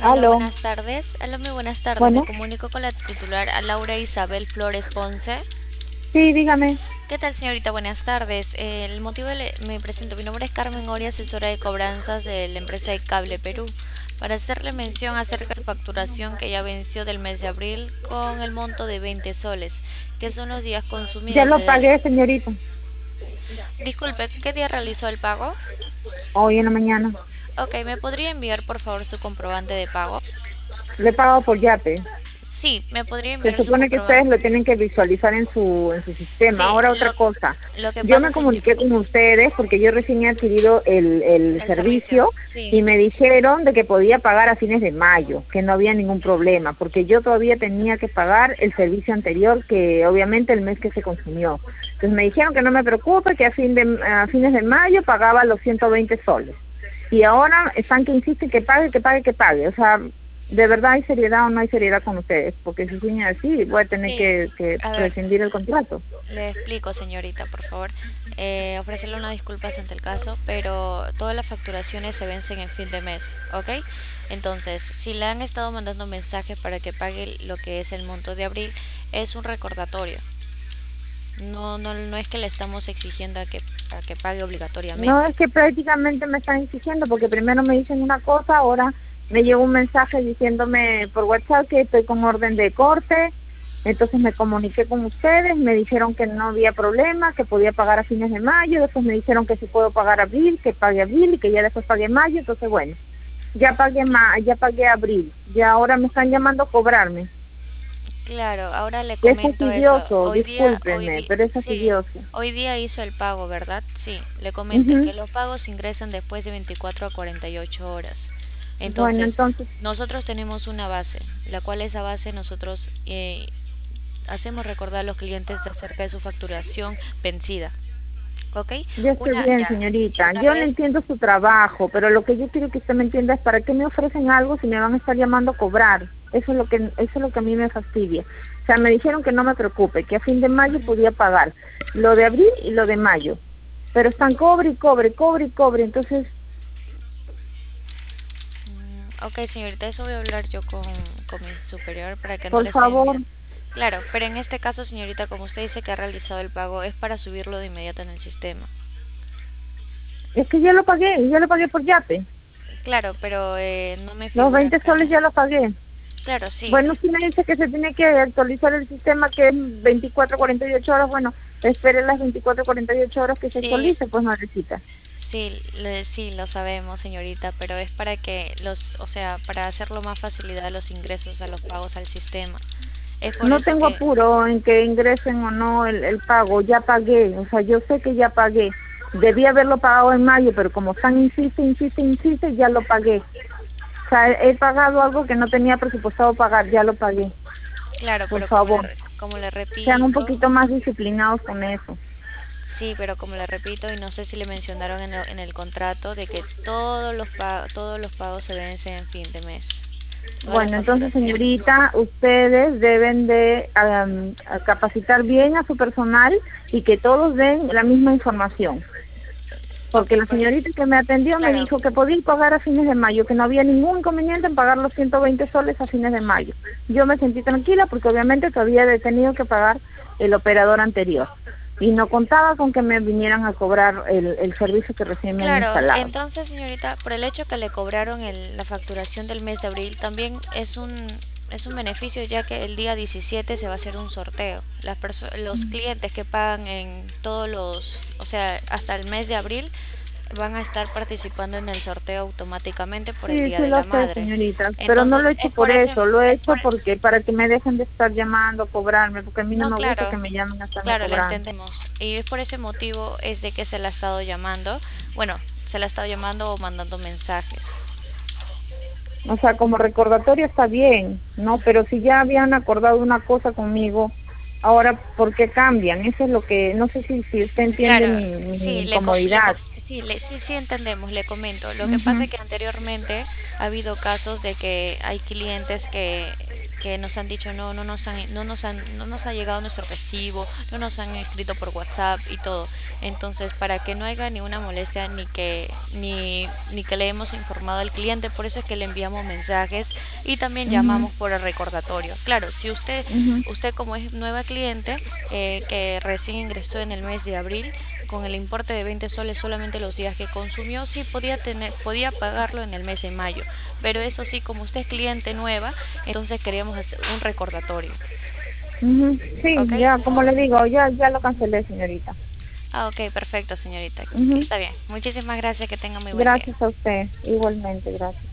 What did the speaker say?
Aló, Aló, buenas tardes. Aló, muy buenas tardes. Me bueno, comunico con la titular a Laura Isabel Flores Ponce. sí, dígame. ¿Qué tal, señorita? Buenas tardes. El motivo me presento. Mi nombre es Carmen Ori, asesora de cobranzas de la empresa de Cable Perú, para hacerle mención acerca de facturación que ya venció del mes de abril con el monto de 20 soles, que son los días Ya consumidos lo desde pagué, señorita, Disculpe, ¿qué día realizó el pago? hoy en la mañana. Ok, ¿me podría enviar por favor su comprobante de pago? Le he pagado por Yape. Sí, me podría Se enviar su supone que ustedes comprobante. lo tienen que visualizar en su sistema. Sí, Ahora otra cosa. lo que Yo pasa, me señor, comuniqué con ustedes porque yo recién he adquirido el el servicio, servicio sí. y me dijeron de que podía pagar a fines de mayo, que no había ningún problema, porque yo todavía tenía que pagar el servicio anterior, que obviamente el mes que se consumió. Entonces me dijeron que no me preocupe, que a fines de mayo pagaba los 120 soles. Y ahora están que insisten que pague, que pague, que pague. O sea, ¿de verdad hay seriedad o no hay seriedad con ustedes? Porque si siguen así, voy a tener Sí, que a ver, rescindir el contrato. le explico, señorita, por favor. Ofrecerle unas disculpas ante el caso, pero todas las facturaciones se vencen en fin de mes, ¿ok? Entonces, si le han estado mandando mensajes para que pague lo que es el monto de abril, es un recordatorio. No es que le estamos exigiendo a que pague No, obligatoriamente. es que prácticamente me están exigiendo, porque primero me dicen una cosa, ahora me llegó un mensaje diciéndome por WhatsApp que estoy con orden de corte. Entonces me comuniqué con ustedes, me dijeron que no había problema, que podía pagar a fines de mayo, después me dijeron que si puedo pagar abril, que pague abril y que ya después pague mayo. Entonces bueno, ya pagué abril, ya ahora me están llamando a cobrarme. Claro, ahora le Es comento eso. fastidioso, discúlpenme, pero es Sí, fastidioso. hoy día hizo el pago, ¿verdad? Sí, le comento Ujú. que los pagos ingresan después de 24 a 48 horas. Bueno, Entonces, entonces, nosotros tenemos una base, la cual esa base nosotros hacemos recordar a los clientes acerca de su facturación vencida. ¿Ok? yo estoy bien, señorita. Una Yo no vez, entiendo su trabajo, pero lo que yo quiero que usted me entienda es para qué me ofrecen algo si me van a estar llamando a cobrar. Eso es lo que a mí me fastidia. O sea, me dijeron que no me preocupe, que a fin de mayo podía pagar lo de abril y lo de mayo. Pero están cobre y cobre, cobre y cobre. Entonces, ok, señorita, eso voy a hablar yo con mi superior para que no por le estén favor, enviando. Claro, pero en este caso, señorita, como usted dice que ha realizado el pago, es para subirlo de inmediato en el sistema. es que ya lo pagué por Yape. Claro, pero no me Los figura 20 soles acá. ya los pagué. Claro, sí, Bueno, si me dice que se tiene que actualizar el sistema, que es 24, 48 horas, bueno, espere las 24, 48 horas que se sí, actualice, pues madrecita. sí, lo sabemos, señorita, pero es para que o sea, para hacerlo más facilidad a los ingresos, a los pagos al sistema. Es por No eso tengo que, apuro en que ingresen o no el pago, ya pagué, o sea, yo sé que ya pagué. Debí haberlo pagado en mayo, pero como están insiste, ya lo pagué. O sea, he pagado algo que no tenía presupuestado pagar, ya lo pagué. claro, Por pero favor, como le sean un repito, poquito más disciplinados con eso. sí, pero como le repito, y no sé si le mencionaron en el contrato, de que todos los pagos se vencen en fin de mes. Todas las Bueno, entonces, facturaciones. señorita, ustedes deben de a capacitar bien a su personal y que todos den la misma información. Ok, Porque la señorita que me atendió me claro, dijo que podía pagar a fines de mayo, que no había ningún inconveniente en pagar los 120 soles a fines de mayo. Yo me sentí tranquila porque obviamente todavía he tenido que pagar el operador anterior. Y no contaba con que me vinieran a cobrar el servicio que recién me han claro. instalado. Entonces, señorita, por el hecho que le cobraron la facturación del mes de abril, también es un beneficio, ya que el día 17 se va a hacer un sorteo. Los clientes que pagan en o sea, hasta el mes de abril, van a estar participando en el sorteo automáticamente por el Sí, Día sí de lo la sé, Madre. señorita, pero no lo Entonces, he hecho por eso, lo he hecho porque para que me dejen de estar llamando, cobrarme, porque a mí no no, me gusta claro, que me llamen a estarme claro, lo cobrando. entendemos. Y es por ese motivo es de que se la ha estado llamando. Bueno, se la ha estado llamando o mandando mensajes. O sea, como recordatorio está bien, ¿no? Pero si ya habían acordado una cosa conmigo, ahora, ¿por qué cambian? Eso es lo que, no sé si usted entiende Claro, mi incomodidad. sí entendemos, le comento. Lo que pasa Ujú. es que anteriormente ha habido casos de que hay clientes que que nos han dicho no nos ha llegado nuestro recibo, no nos han escrito por WhatsApp y todo. Entonces, para que no haya ninguna molestia ni que le hemos informado al cliente, por eso es que le enviamos mensajes y también Mhm. llamamos por el recordatorio. Claro, si Mhm. usted como es nueva cliente, que recién ingresó en el mes de abril, con el importe de 20 soles solamente los días que consumió, sí podía pagarlo en el mes de mayo. Pero eso sí, como usted es cliente nueva, entonces queríamos hacer un recordatorio. Mhm. Sí, ¿Ok? ya, como le digo, ya lo cancelé, señorita. Ah, ok, perfecto, señorita. Mhm. Está bien. Muchísimas gracias, que tenga muy buen día. Gracias a usted, igualmente, gracias.